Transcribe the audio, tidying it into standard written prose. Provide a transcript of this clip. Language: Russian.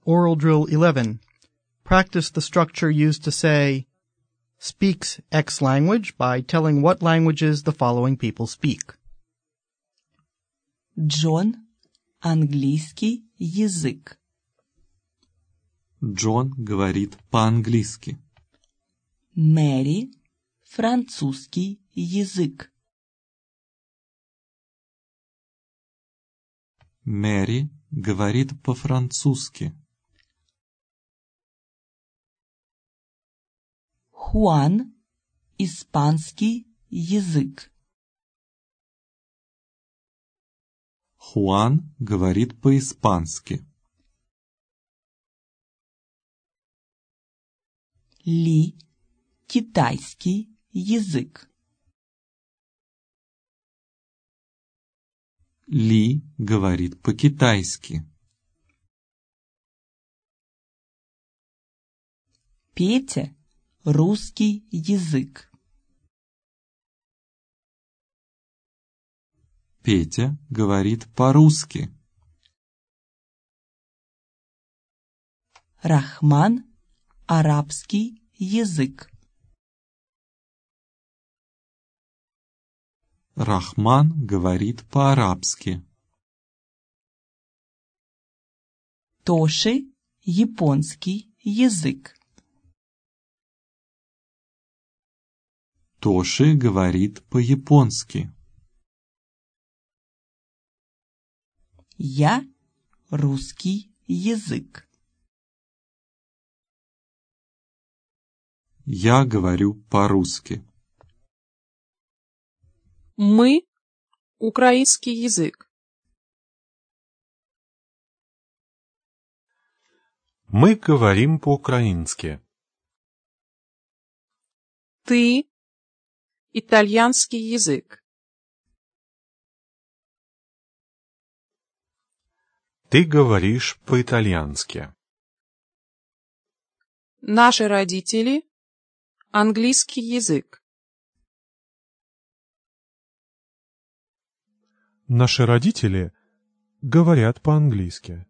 Oral Drill 11. Practice the structure used to say, speaks X language by telling what languages the following people speak. Джон – английский язык. Джон говорит по-английски. Мэри – французский язык. Мэри говорит по-французски. Хуан – испанский язык. Хуан говорит по-испански. Ли – китайский язык. Ли говорит по-китайски. Петя – русский язык. Петя говорит по-русски. Рахман – арабский язык. Рахман говорит по-арабски. Тоши – японский язык. Тоши говорит по-японски. Я – русский язык. Я говорю по-русски. Мы – украинский язык. Мы говорим по-украински. Ты – итальянский язык. Ты говоришь по-итальянски. Наши родители – английский язык. Наши родители говорят по-английски.